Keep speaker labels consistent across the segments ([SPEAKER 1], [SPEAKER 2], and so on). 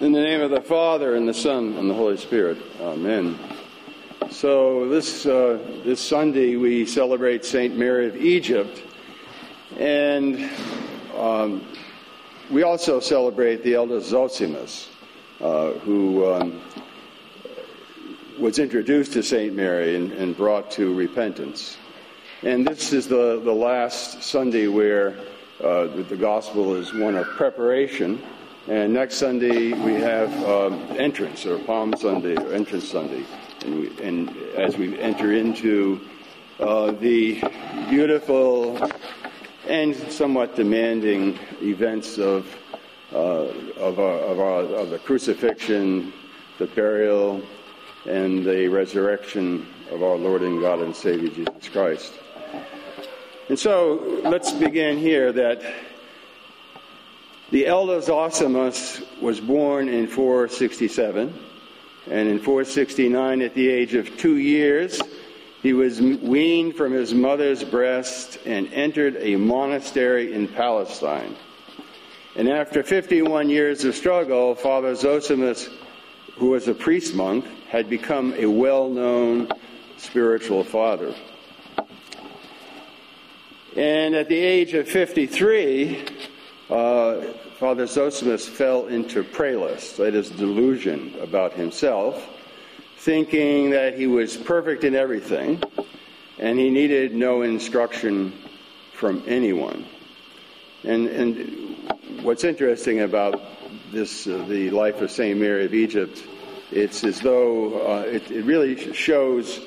[SPEAKER 1] In the name of the Father, and the Son, and the Holy Spirit. Amen. So this Sunday we celebrate St. Mary of Egypt, and we also celebrate the elder Zosimus, who was introduced to St. Mary and brought to repentance. And this is the last Sunday where the Gospel is one of preparation. And next Sunday we have entrance, or Palm Sunday, or Entrance Sunday. And as we enter into the beautiful and somewhat demanding events of the crucifixion, the burial, and the resurrection of our Lord and God and Savior Jesus Christ. And so let's begin here that the elder Zosimus was born in 467, and in 469, at the age of 2 years, he was weaned from his mother's breast and entered a monastery in Palestine. And after 51 years of struggle, Father Zosimus, who was a priest monk, had become a well-known spiritual father. And at the age of 53, Father Zosimus fell into praelus, that is, delusion about himself, thinking that he was perfect in everything, and he needed no instruction from anyone. And what's interesting about this, the life of St. Mary of Egypt, it's as though it really shows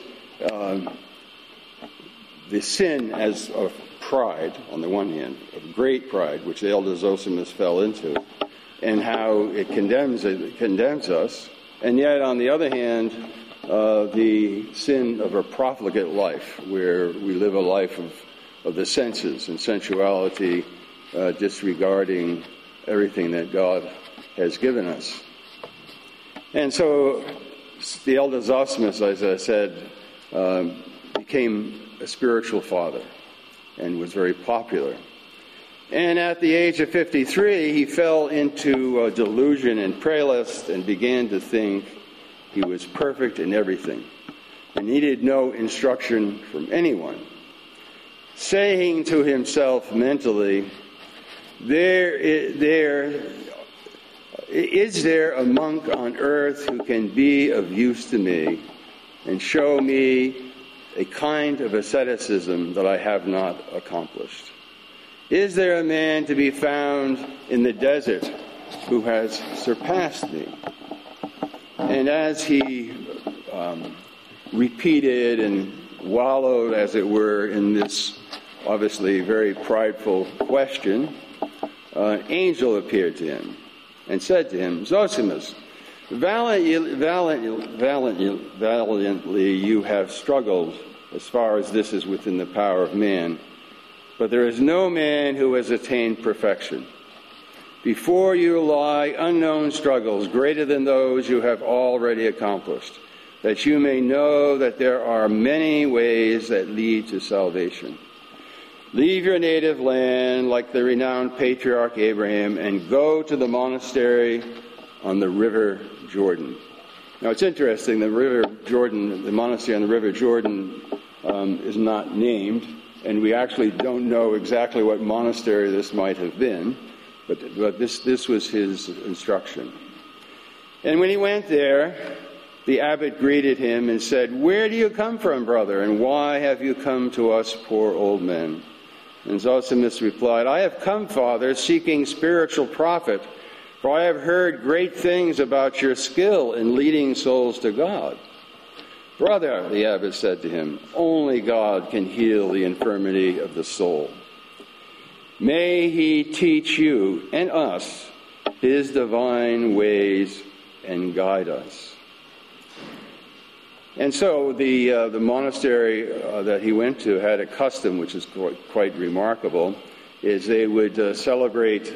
[SPEAKER 1] the sin as of pride, on the one hand, of great pride, which the elder Zosimus fell into, and how it condemns us, and yet, on the other hand, the sin of a profligate life, where we live a life of the senses and sensuality, disregarding everything that God has given us. And so, the elder Zosimus, as I said, became a spiritual father and was very popular. And at the age of 53, he fell into delusion and praelus and began to think he was perfect in everything and needed no instruction from anyone, saying to himself mentally, Is there a monk on earth who can be of use to me and show me a kind of asceticism that I have not accomplished? Is there a man to be found in the desert who has surpassed me? And as he repeated and wallowed, as it were, in this obviously very prideful question, an angel appeared to him and said to him, Zosimus, valiantly you have struggled as far as this is within the power of man, but there is no man who has attained perfection. Before you lie unknown struggles greater than those you have already accomplished, that you may know that there are many ways that lead to salvation. Leave your native land like the renowned patriarch Abraham and go to the monastery on the river Jordan. Now it's interesting, the river Jordan, the monastery on the river Jordan is not named, and we actually don't know exactly what monastery this might have been, but this was his instruction. And when he went there, the abbot greeted him and said, Where do you come from, brother, and why have you come to us poor old men? And Zosimus replied, I have come, Father, seeking spiritual profit, for I have heard great things about your skill in leading souls to God. Brother, the abbot said to him, only God can heal the infirmity of the soul. May he teach you and us his divine ways and guide us. And so the monastery that he went to had a custom, which is quite remarkable, is they would celebrate,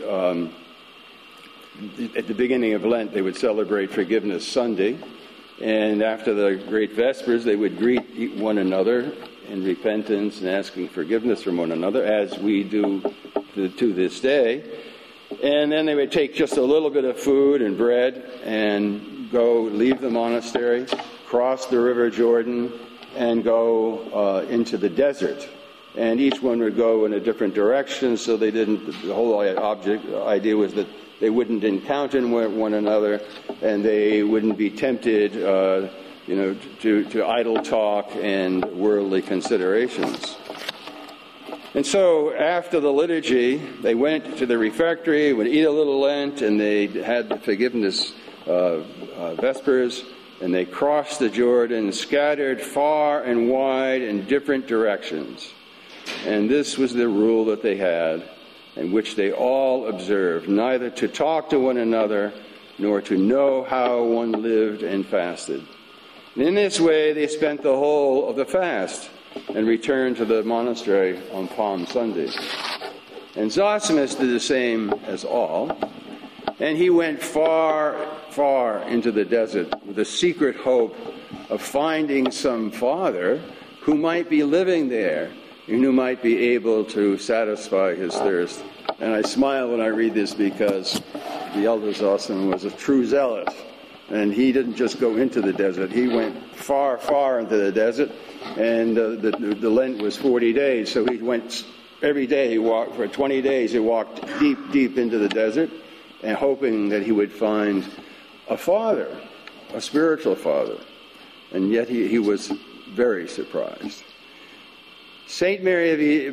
[SPEAKER 1] at the beginning of Lent, they would celebrate Forgiveness Sunday. And after the great Vespers, they would greet one another in repentance and asking forgiveness from one another, as we do to this day. And then they would take just a little bit of food and bread and go leave the monastery, cross the River Jordan, and go into the desert. And each one would go in a different direction, so they didn't. The whole idea was that they wouldn't encounter one another, and they wouldn't be tempted, to idle talk and worldly considerations. And so after the liturgy, they went to the refectory, would eat a little Lent, and they had the forgiveness Vespers, and they crossed the Jordan, scattered far and wide in different directions. And this was the rule that they had, and which they all observed, neither to talk to one another, nor to know how one lived and fasted. And in this way they spent the whole of the fast, and returned to the monastery on Palm Sunday. And Zosimus did the same as all, and he went far, far into the desert with a secret hope of finding some father who might be living there, and who might be able to satisfy his thirst. And I smile when I read this because the elder Zosimus was a true zealot. And he didn't just go into the desert. He went far, far into the desert. And the Lent was 40 days. So he went every day. He walked for 20 days. He walked deep, deep into the desert, and hoping that he would find a father, a spiritual father. And yet he was very surprised. Saint Mary,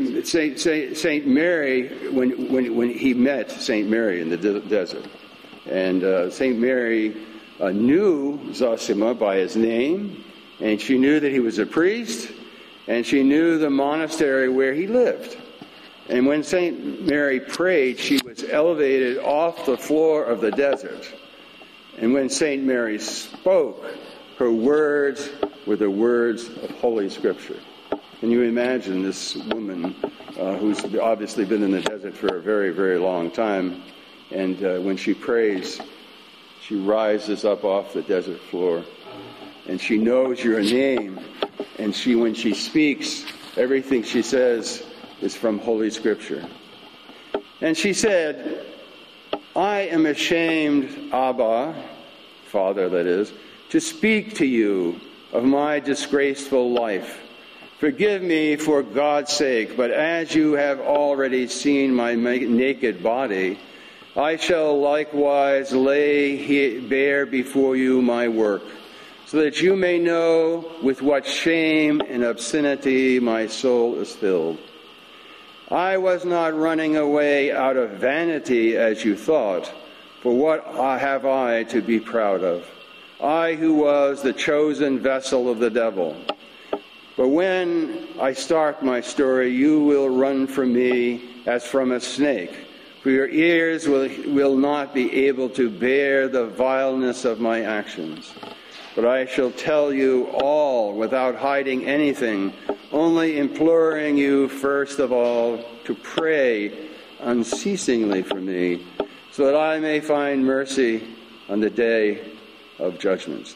[SPEAKER 1] when he met Saint Mary in the desert, and Saint Mary knew Zosima by his name, and she knew that he was a priest, and she knew the monastery where he lived. And when Saint Mary prayed, she was elevated off the floor of the desert. And when Saint Mary spoke, her words were the words of Holy Scripture. Can you imagine this woman who's obviously been in the desert for a very, very long time, and when she prays, she rises up off the desert floor, and she knows your name, and when she speaks, everything she says is from Holy Scripture. And she said, I am ashamed, Abba, Father that is, to speak to you of my disgraceful life. Forgive me for God's sake, but as you have already seen my naked body, I shall likewise lay bare before you my work, so that you may know with what shame and obscenity my soul is filled. I was not running away out of vanity as you thought, for what have I to be proud of? I who was the chosen vessel of the devil. But when I start my story, you will run from me as from a snake, for your ears will not be able to bear the vileness of my actions. But I shall tell you all without hiding anything, only imploring you first of all to pray unceasingly for me, so that I may find mercy on the day of judgment.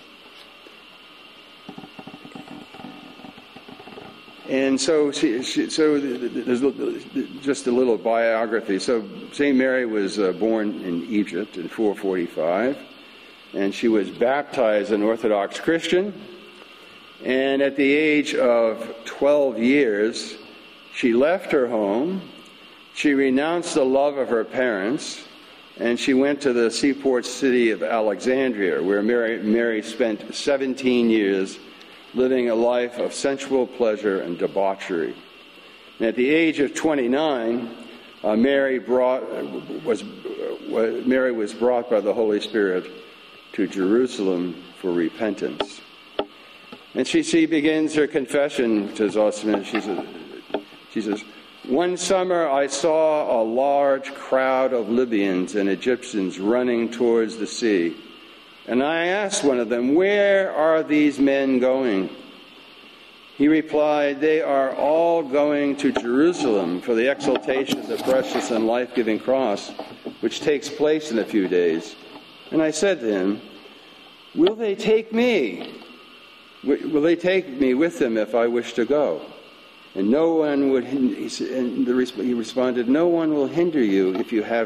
[SPEAKER 1] And so there's just a little biography. So St. Mary was born in Egypt in 445, and she was baptized an Orthodox Christian. And at the age of 12 years, she left her home, she renounced the love of her parents, and she went to the seaport city of Alexandria, where Mary spent 17 years living a life of sensual pleasure and debauchery. And at the age of 29, Mary was brought by the Holy Spirit to Jerusalem for repentance. And she begins her confession to Zosima. She says, one summer I saw a large crowd of Libyans and Egyptians running towards the sea. And I asked one of them, where are these men going? He replied, they are all going to Jerusalem for the exaltation of the precious and life-giving cross, which takes place in a few days. And I said to him, will they take me? Will they take me with them if I wish to go? And no one would. He responded, no one will hinder you if you have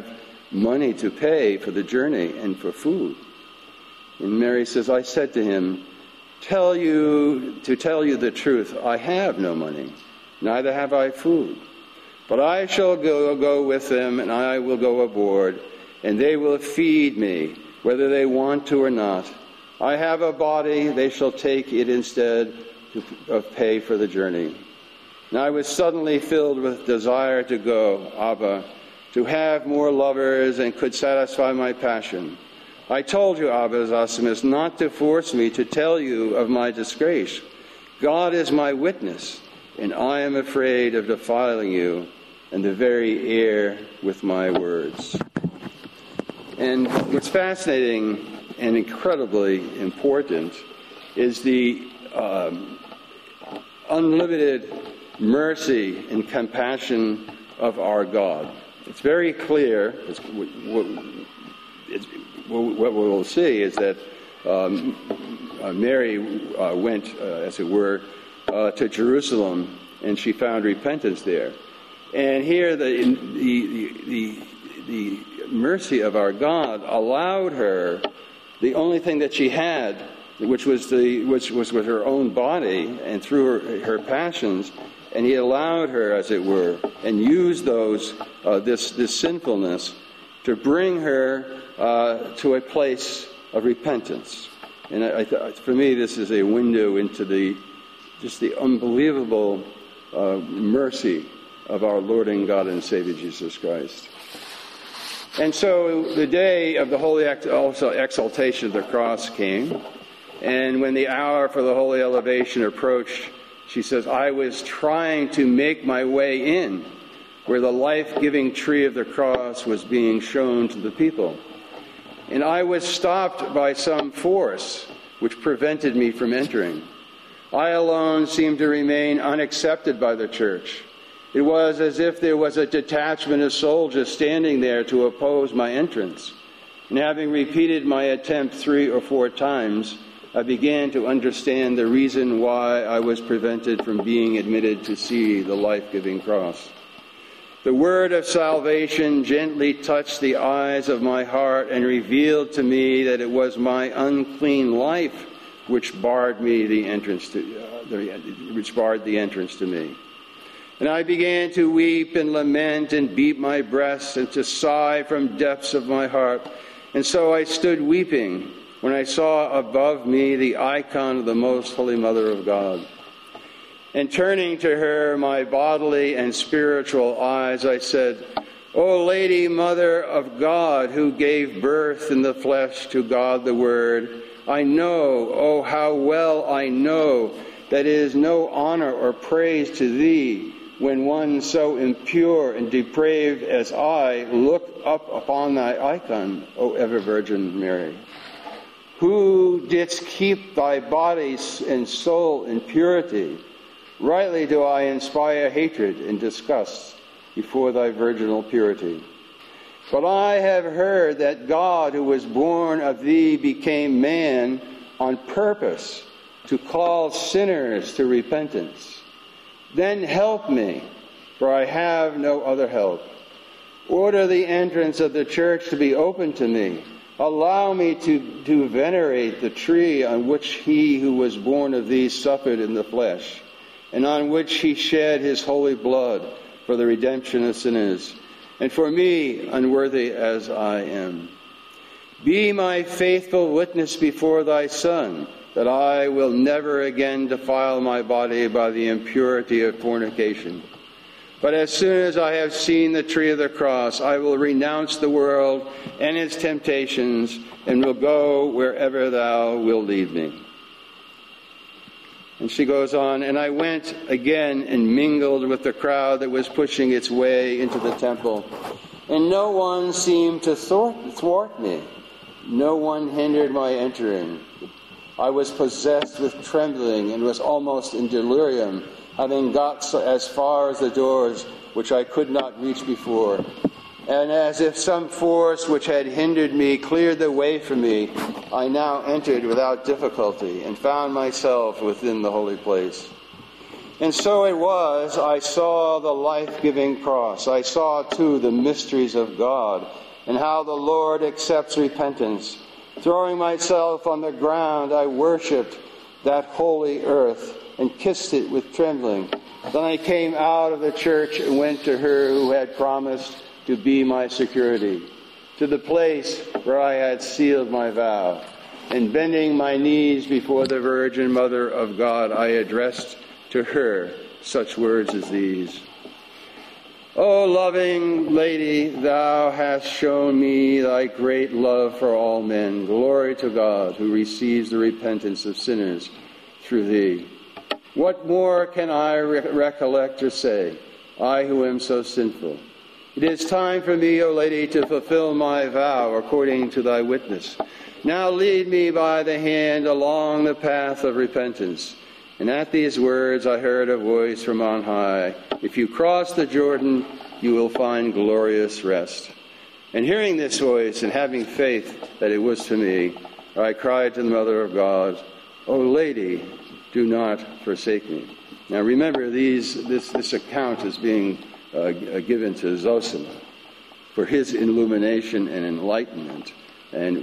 [SPEAKER 1] money to pay for the journey and for food. And Mary says, I said to him, to tell you the truth, I have no money, neither have I food. But I shall go with them, and I will go aboard, and they will feed me, whether they want to or not. I have a body, they shall take it instead of pay for the journey. And I was suddenly filled with desire to go, Abba, to have more lovers, and could satisfy my passion. I told you, Abba Zosimus, not to force me to tell you of my disgrace. God is my witness, and I am afraid of defiling you and the very air with my words. And what's fascinating and incredibly important is the unlimited mercy and compassion of our God. It's very clear, what we'll see is that Mary went, as it were, to Jerusalem, and she found repentance there. And here the mercy of our God allowed her the only thing that she had, which was with her own body and through her passions, and he allowed her, as it were, and used this sinfulness to bring her to a place of repentance. And for me, this is a window into the unbelievable mercy of our Lord and God and Savior Jesus Christ. And so the day of the holy exaltation of the cross came, and when the hour for the holy elevation approached, she says, I was trying to make my way in where the life-giving tree of the cross was being shown to the people. And I was stopped by some force which prevented me from entering. I alone seemed to remain unaccepted by the church. It was as if there was a detachment of soldiers standing there to oppose my entrance. And having repeated my attempt 3 or 4 times, I began to understand the reason why I was prevented from being admitted to see the life-giving cross. The word of salvation gently touched the eyes of my heart and revealed to me that it was my unclean life which barred the entrance to me. And I began to weep and lament and beat my breast and to sigh from depths of my heart. And so I stood weeping when I saw above me the icon of the Most Holy Mother of God. And turning to her my bodily and spiritual eyes, I said, O Lady, Mother of God, who gave birth in the flesh to God the Word, I know, oh how well I know, that it is no honor or praise to thee when one so impure and depraved as I look up upon thy icon, O ever Virgin Mary, who didst keep thy body and soul in purity. Rightly do I inspire hatred and disgust before thy virginal purity. But I have heard that God, who was born of thee, became man on purpose to call sinners to repentance. Then help me, for I have no other help. Order the entrance of the church to be open to me. Allow me to venerate the tree on which he who was born of thee suffered in the flesh, and on which he shed his holy blood for the redemption of sinners, and for me, unworthy as I am. Be my faithful witness before thy Son, that I will never again defile my body by the impurity of fornication. But as soon as I have seen the tree of the cross, I will renounce the world and its temptations, and will go wherever thou wilt lead me. And she goes on, and I went again and mingled with the crowd that was pushing its way into the temple. And no one seemed to thwart me. No one hindered my entering. I was possessed with trembling and was almost in delirium, having got as far as the doors which I could not reach before. And as if some force which had hindered me cleared the way for me, I now entered without difficulty and found myself within the holy place. And so it was, I saw the life-giving cross. I saw, too, the mysteries of God, and how the Lord accepts repentance. Throwing myself on the ground, I worshipped that holy earth and kissed it with trembling. Then I came out of the church and went to her who had promised to be my security, to the place where I had sealed my vow. And bending my knees before the Virgin Mother of God, I addressed to her such words as these. O loving Lady, thou hast shown me thy great love for all men. Glory to God, who receives the repentance of sinners through thee. What more can I recollect or say, I who am so sinful? It is time for me, O Lady, to fulfill my vow according to thy witness. Now lead me by the hand along the path of repentance. And at these words I heard a voice from on high. If you cross the Jordan, you will find glorious rest. And hearing this voice and having faith that it was to me, I cried to the Mother of God, O Lady, do not forsake me. Now remember, this account is being given to Zosima for his illumination and enlightenment, and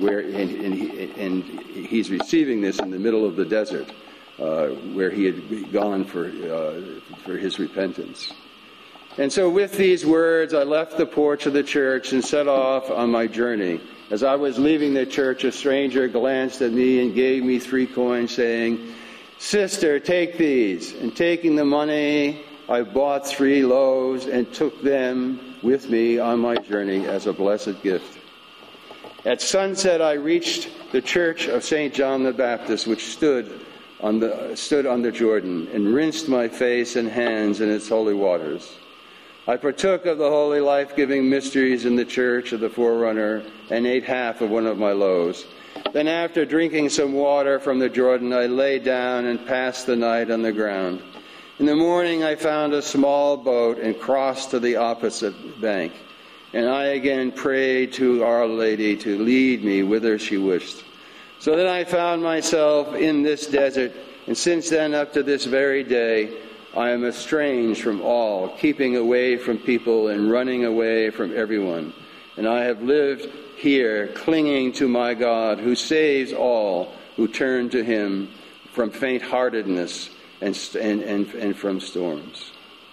[SPEAKER 1] he's receiving this in the middle of the desert, where he had gone for his repentance. And so with these words, I left the porch of the church and set off on my journey. As I was leaving the church, a stranger glanced at me and gave me 3 coins, saying, Sister, take these. And taking the money, I bought 3 loaves and took them with me on my journey as a blessed gift. At sunset, I reached the church of St. John the Baptist, which stood on the Jordan, and rinsed my face and hands in its holy waters. I partook of the holy life-giving mysteries in the church of the Forerunner and ate half of one of my loaves. Then after drinking some water from the Jordan, I lay down and passed the night on the ground. In the morning I found a small boat and crossed to the opposite bank. And I again prayed to Our Lady to lead me whither she wished. So then I found myself in this desert, and since then up to this very day, I am estranged from all, keeping away from people and running away from everyone. And I have lived here, clinging to my God, who saves all who turn to him from faint-heartedness and from storms.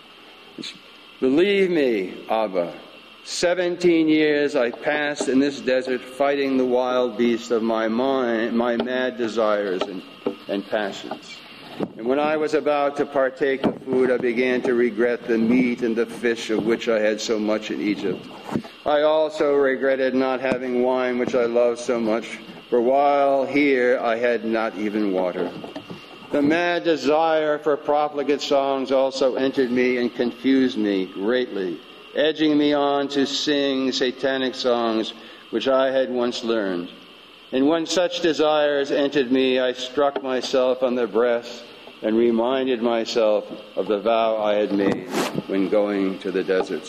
[SPEAKER 1] Believe me, Abba, 17 years I passed in this desert fighting the wild beast of my mind, my mad desires and passions. And when I was about to partake of food, I began to regret the meat and the fish of which I had so much in Egypt. I also regretted not having wine, which I loved so much, for while here I had not even water. The mad desire for profligate songs also entered me and confused me greatly, edging me on to sing satanic songs which I had once learned. And when such desires entered me, I struck myself on the breast and reminded myself of the vow I had made when going to the desert.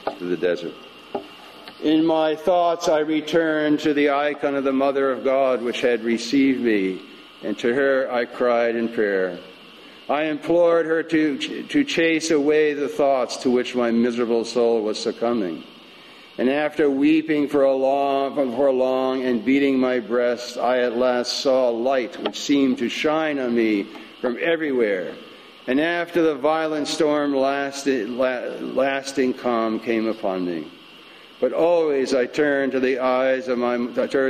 [SPEAKER 1] In my thoughts, I returned to the icon of the Mother of God, which had received me, and to her I cried in prayer. I implored her to chase away the thoughts to which my miserable soul was succumbing. And after weeping for long and beating my breast, I at last saw a light which seemed to shine on me from everywhere. And after the violent storm, lasting calm came upon me. But always I turned the eyes of my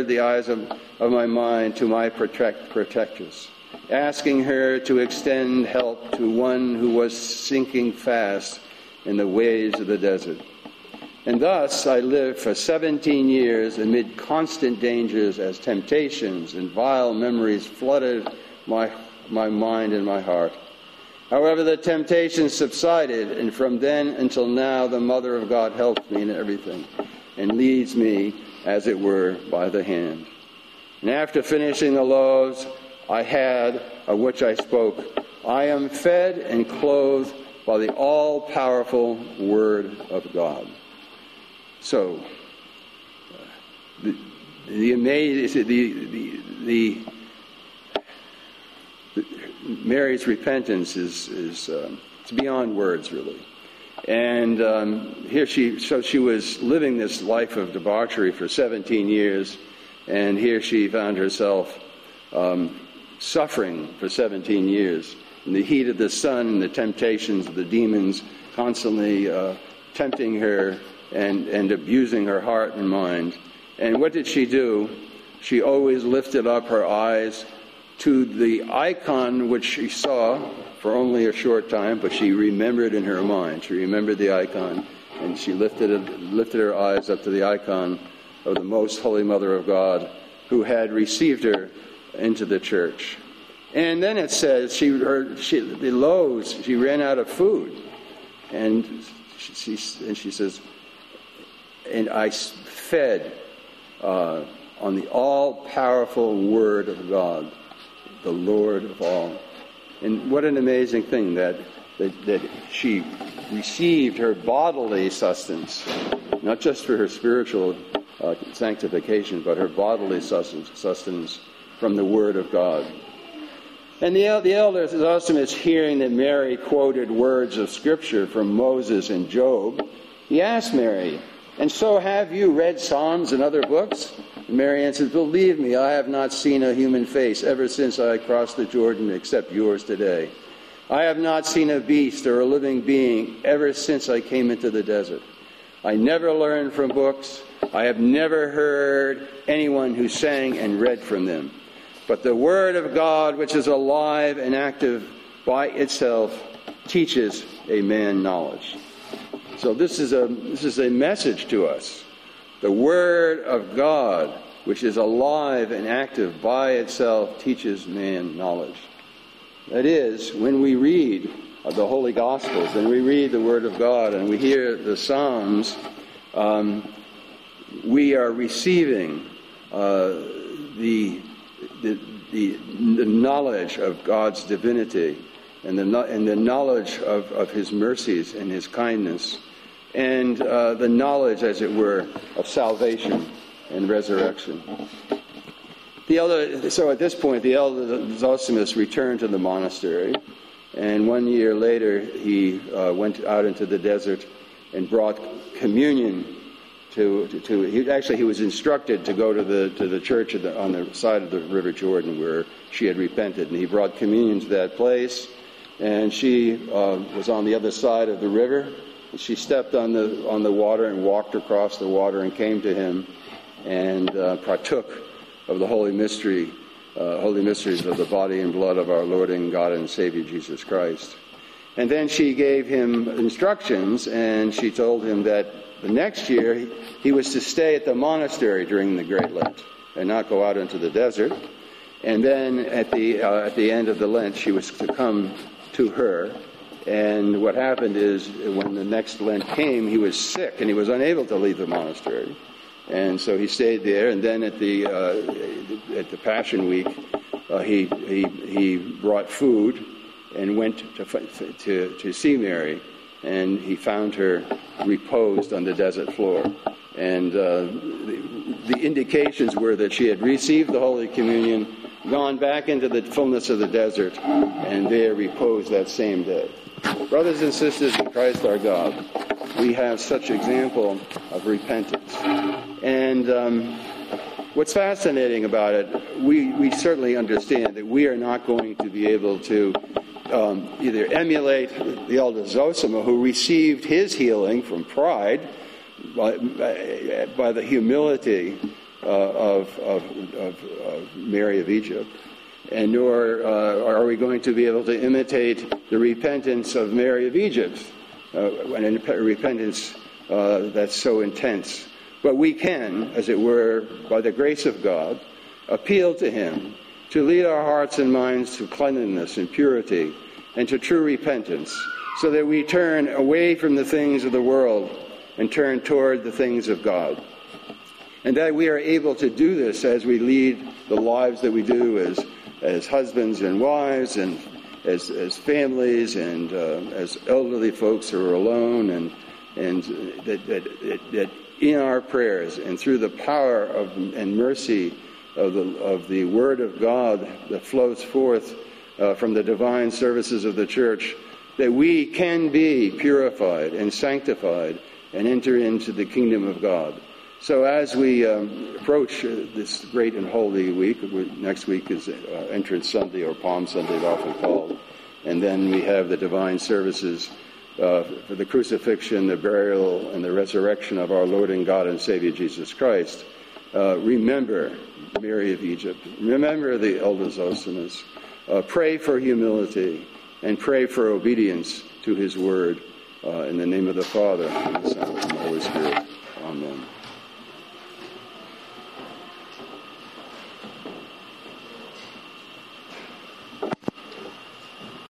[SPEAKER 1] mind to my protectress, asking her to extend help to one who was sinking fast in the waves of the desert. And thus I lived for 17 years amid constant dangers as temptations and vile memories flooded my mind and my heart. However, the temptations subsided, and from then until now the Mother of God helps me in everything and leads me, as it were, by the hand. And after finishing the loaves I had, of which I spoke, I am fed and clothed by the all-powerful Word of God. So, Mary's repentance is it's beyond words, really. And she was living this life of debauchery for 17 years, and here she found herself suffering for 17 years in the heat of the sun and the temptations of the demons constantly tempting her and abusing her heart and mind. And what did she do? She always lifted up her eyes to the icon which she saw for only a short time, but she remembered in her mind. She remembered the icon, and she lifted her eyes up to the icon of the Most Holy Mother of God, who had received her into the church. And then it says she ran out of food, and she says, and I fed on the all-powerful Word of God, the Lord of all. And what an amazing thing that she received her bodily sustenance, not just for her spiritual sanctification, but her bodily sustenance from the Word of God. And the elder Zosimus, hearing that Mary quoted words of Scripture from Moses and Job, he asked Mary, "And so have you read Psalms and other books?" And Mary answered, "Believe me, I have not seen a human face ever since I crossed the Jordan except yours today. I have not seen a beast or a living being ever since I came into the desert. I never learned from books. I have never heard anyone who sang and read from them. But the Word of God, which is alive and active by itself, teaches a man knowledge." So this is a message to us. The Word of God, which is alive and active by itself, teaches man knowledge. That is, when we read the Holy Gospels and we read the Word of God and we hear the Psalms, we are receiving the knowledge of God's divinity and the knowledge of His mercies and His kindness, and the knowledge, as it were, of salvation and resurrection. So at this point, the elder Zosimus returned to the monastery, and 1 year later he went out into the desert and brought communion he was instructed to go to the church on the side of the River Jordan where she had repented, and he brought communion to that place. And she was on the other side of the river, and she stepped on the water and walked across the water and came to him and partook of the holy mysteries of the body and blood of our Lord and God and Savior Jesus Christ. And then she gave him instructions, and she told him that the next year he was to stay at the monastery during the Great Lent and not go out into the desert. And then at the end of the Lent, she was to come to her. And what happened is, when the next Lent came, he was sick and he was unable to leave the monastery. And so he stayed there. And then at the Passion Week, he brought food and went to see Mary. And he found her reposed on the desert floor. And the indications were that she had received the Holy Communion, gone back into the fullness of the desert, and there reposed that same day. Brothers and sisters in Christ our God, we have such example of repentance. And what's fascinating about it, we certainly understand that we are not going to be able to either emulate the elder Zosima, who received his healing from pride by the humility of Mary of Egypt, and nor are we going to be able to imitate the repentance of Mary of Egypt, and a repentance that's so intense. But we can, as it were, by the grace of God, appeal to Him to lead our hearts and minds to cleanliness and purity and to true repentance, so that we turn away from the things of the world and turn toward the things of God. And that we are able to do this as we lead the lives that we do as husbands and wives, and as families, and as elderly folks who are alone, and that in our prayers and through the power and mercy of the Word of God that flows forth from the divine services of the Church, that we can be purified and sanctified and enter into the kingdom of God. So as we approach this great and holy week, next week is Entrance Sunday, or Palm Sunday, it's often called, and then we have the divine services for the crucifixion, the burial, and the resurrection of our Lord and God and Savior Jesus Christ. Remember Mary of Egypt. Remember the elders Zosimus. Pray for humility and pray for obedience to his word. In the name of the Father, and the Son, and the Holy